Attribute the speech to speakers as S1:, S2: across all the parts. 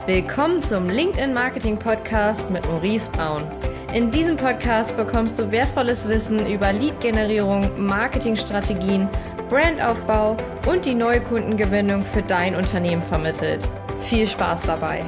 S1: Willkommen zum LinkedIn Marketing Podcast mit Maurice Braun. In diesem Podcast bekommst du wertvolles Wissen über Lead-Generierung, Marketingstrategien, Brandaufbau und die neue Kundengewinnung für dein Unternehmen vermittelt. Viel Spaß dabei!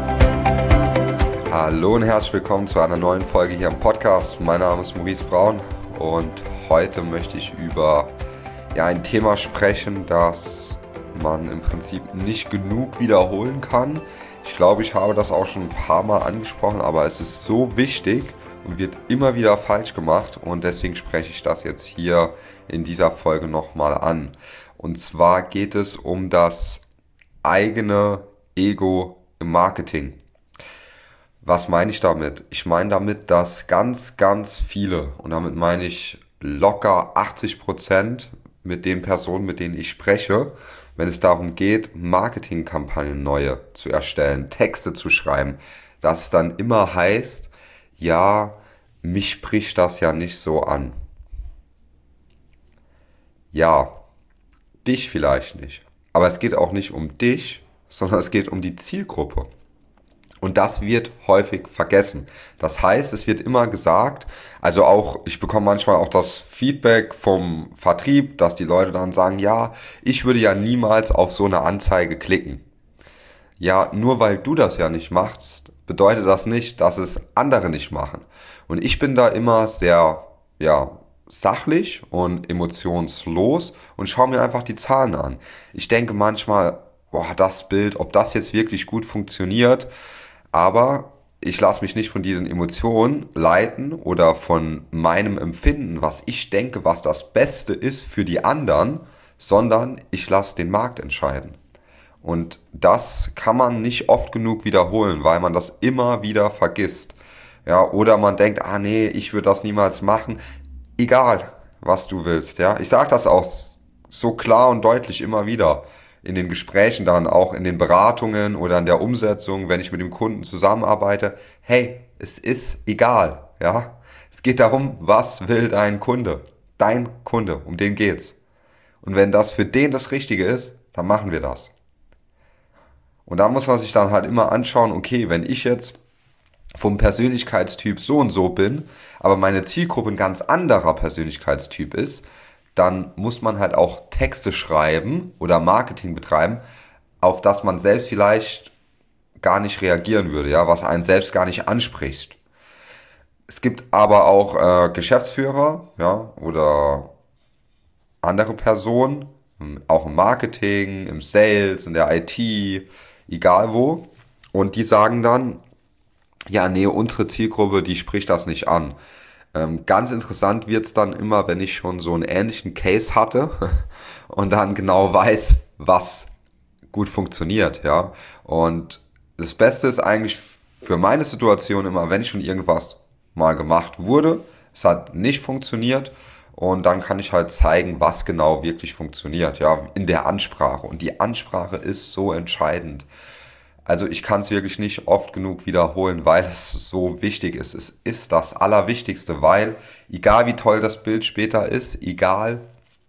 S2: Hallo und herzlich willkommen zu einer neuen Folge hier im Podcast. Mein Name ist Maurice Braun und heute möchte ich über ein Thema sprechen, das man im Prinzip nicht genug wiederholen kann. Ich glaube, ich habe das auch schon ein paar Mal angesprochen, aber es ist so wichtig und wird immer wieder falsch gemacht und deswegen spreche ich das jetzt hier in dieser Folge nochmal an. Und zwar geht es um das eigene Ego im Marketing. Was meine ich damit? Ich meine damit, dass ganz viele, und damit meine ich locker 80% mit den Personen, mit denen ich spreche, wenn es darum geht, Marketingkampagnen neue zu erstellen, Texte zu schreiben, dass es dann immer heißt, ja, mich spricht das ja nicht so an. Ja, dich vielleicht nicht. Aber es geht auch nicht um dich, sondern es geht um die Zielgruppe. Und das wird häufig vergessen. Das heißt, es wird immer gesagt, also auch, ich bekomme manchmal auch das Feedback vom Vertrieb, dass die Leute dann sagen, ja, ich würde ja niemals auf so eine Anzeige klicken. Ja, nur weil du das ja nicht machst, bedeutet das nicht, dass es andere nicht machen. Und ich bin da immer sehr, sachlich und emotionslos und schaue mir einfach die Zahlen an. Ich denke manchmal, das Bild, ob das jetzt wirklich gut funktioniert, aber ich lasse mich nicht von diesen Emotionen leiten oder von meinem Empfinden, was ich denke, was das Beste ist für die anderen, sondern ich lasse den Markt entscheiden. Und das kann man nicht oft genug wiederholen, weil man das immer wieder vergisst. Ja, oder man denkt, nee, ich würde das niemals machen. Egal, was du willst. Ja, ich sage das auch so klar und deutlich immer wieder. In den Gesprächen dann, auch in den Beratungen oder in der Umsetzung, wenn ich mit dem Kunden zusammenarbeite, hey, es ist egal, ja. Es geht darum, was will dein Kunde? Dein Kunde, um den geht's. Und wenn das für den das Richtige ist, dann machen wir das. Und da muss man sich dann halt immer anschauen, okay, wenn ich jetzt vom Persönlichkeitstyp so und so bin, aber meine Zielgruppe ein ganz anderer Persönlichkeitstyp ist, dann muss man halt auch Texte schreiben oder Marketing betreiben, auf das man selbst vielleicht gar nicht reagieren würde, ja, was einen selbst gar nicht anspricht. Es gibt aber auch Geschäftsführer, ja, oder andere Personen, auch im Marketing, im Sales, in der IT, egal wo, und die sagen dann, ja, nee, unsere Zielgruppe, die spricht das nicht an. Ganz interessant wird's dann immer, wenn ich schon so einen ähnlichen Case hatte und dann genau weiß, was gut funktioniert, ja. Und das Beste ist eigentlich für meine Situation immer, wenn schon irgendwas mal gemacht wurde, es hat nicht funktioniert und dann kann ich halt zeigen, was genau wirklich funktioniert, ja, in der Ansprache. Und die Ansprache ist so entscheidend. Also ich kann es wirklich nicht oft genug wiederholen, weil es so wichtig ist. Es ist das Allerwichtigste, weil egal wie toll das Bild später ist, egal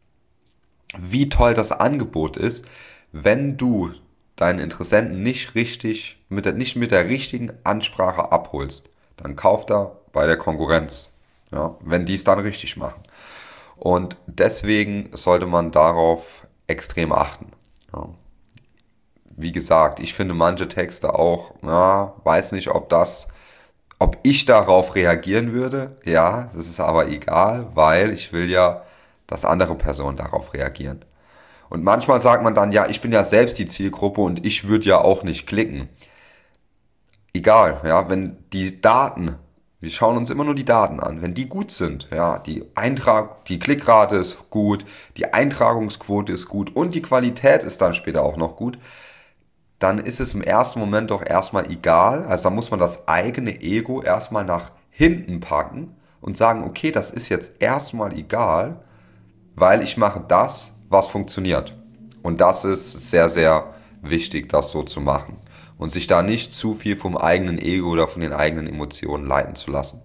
S2: wie toll das Angebot ist, wenn du deinen Interessenten nicht mit der richtigen Ansprache abholst, dann kauft er bei der Konkurrenz, ja, wenn die es dann richtig machen. Und deswegen sollte man darauf extrem achten. Ja. Wie gesagt, ich finde manche Texte auch, weiß nicht, ob ich darauf reagieren würde. Ja, das ist aber egal, weil ich will ja, dass andere Personen darauf reagieren. Und manchmal sagt man dann, ja, ich bin ja selbst die Zielgruppe und ich würde ja auch nicht klicken. Egal, ja, wenn die Daten, wir schauen uns immer nur die Daten an, wenn die gut sind, ja, die Klickrate ist gut, die Eintragungsquote ist gut und die Qualität ist dann später auch noch gut, dann ist es im ersten Moment doch erstmal egal. Also da muss man das eigene Ego erstmal nach hinten packen und sagen, okay, das ist jetzt erstmal egal, weil ich mache das, was funktioniert. Und das ist sehr, sehr wichtig, das so zu machen. Und sich da nicht zu viel vom eigenen Ego oder von den eigenen Emotionen leiten zu lassen.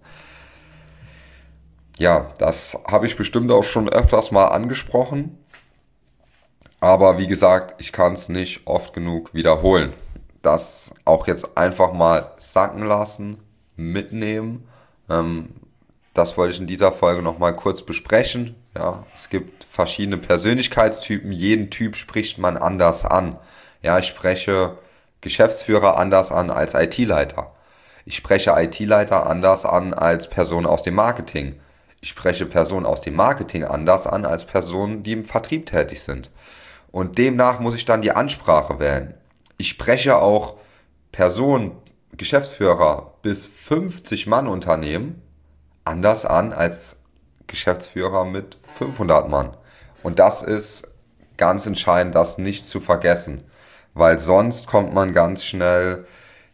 S2: Ja, das habe ich bestimmt auch schon öfters mal angesprochen. Aber wie gesagt, ich kann es nicht oft genug wiederholen. das auch jetzt einfach mal sacken lassen, mitnehmen. Das wollte ich in dieser Folge nochmal kurz besprechen. Ja, es gibt verschiedene Persönlichkeitstypen, jeden Typ spricht man anders an. Ja, ich spreche Geschäftsführer anders an als IT-Leiter. Ich spreche IT-Leiter anders an als Person aus dem Marketing. Ich spreche Personen aus dem Marketing anders an als Personen, die im Vertrieb tätig sind. Und demnach muss ich dann die Ansprache wählen. Ich spreche auch Personen, Geschäftsführer bis 50 Mann Unternehmen anders an als Geschäftsführer mit 500 Mann. Und das ist ganz entscheidend, das nicht zu vergessen, weil sonst kommt man ganz schnell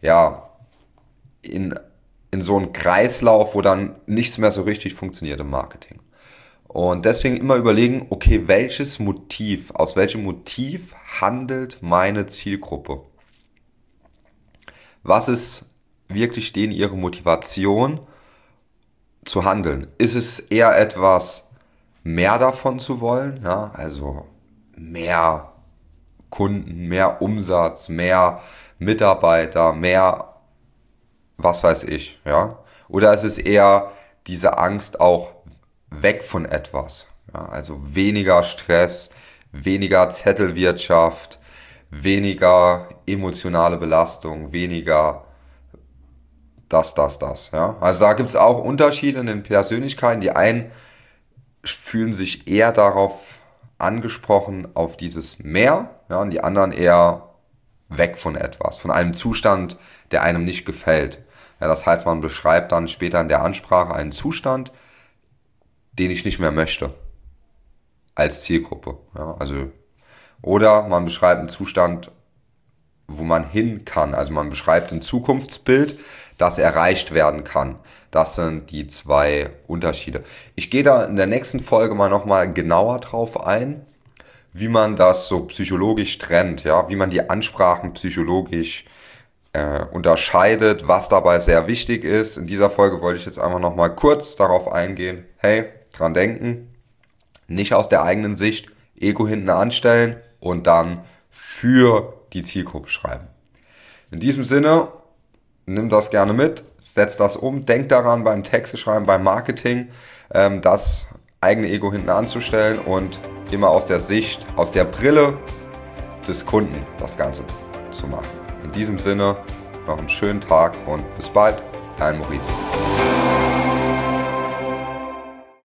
S2: in so einen Kreislauf, wo dann nichts mehr so richtig funktioniert im Marketing. Und deswegen immer überlegen, okay, aus welchem Motiv handelt meine Zielgruppe? Was ist wirklich denen ihre Motivation zu handeln? Ist es eher etwas, mehr davon zu wollen? Ja, also mehr Kunden, mehr Umsatz, mehr Mitarbeiter, mehr was weiß ich, ja? Oder ist es eher diese Angst auch weg von etwas? Ja, also weniger Stress, weniger Zettelwirtschaft, weniger emotionale Belastung, weniger das. Ja? Also da gibt es auch Unterschiede in den Persönlichkeiten. Die einen fühlen sich eher darauf angesprochen, auf dieses Mehr, ja, und die anderen eher weg von etwas, von einem Zustand, der einem nicht gefällt. Ja, das heißt, man beschreibt dann später in der Ansprache einen Zustand, den ich nicht mehr möchte, als Zielgruppe. Ja, oder man beschreibt einen Zustand, wo man hin kann. Also man beschreibt ein Zukunftsbild, das erreicht werden kann. Das sind die zwei Unterschiede. Ich gehe da in der nächsten Folge mal nochmal genauer drauf ein, wie man das so psychologisch trennt, ja, wie man die Ansprachen psychologisch unterscheidet, was dabei sehr wichtig ist. In dieser Folge wollte ich jetzt einfach nochmal kurz darauf eingehen, hey, dran denken, nicht aus der eigenen Sicht Ego hinten anstellen und dann für die Zielgruppe schreiben. In diesem Sinne, nimm das gerne mit, setz das um, denk daran beim Texte schreiben, beim Marketing, das eigene Ego hinten anzustellen und immer aus der Sicht, aus der Brille des Kunden das Ganze zu machen. In diesem Sinne, noch einen schönen Tag und bis bald, dein Maurice.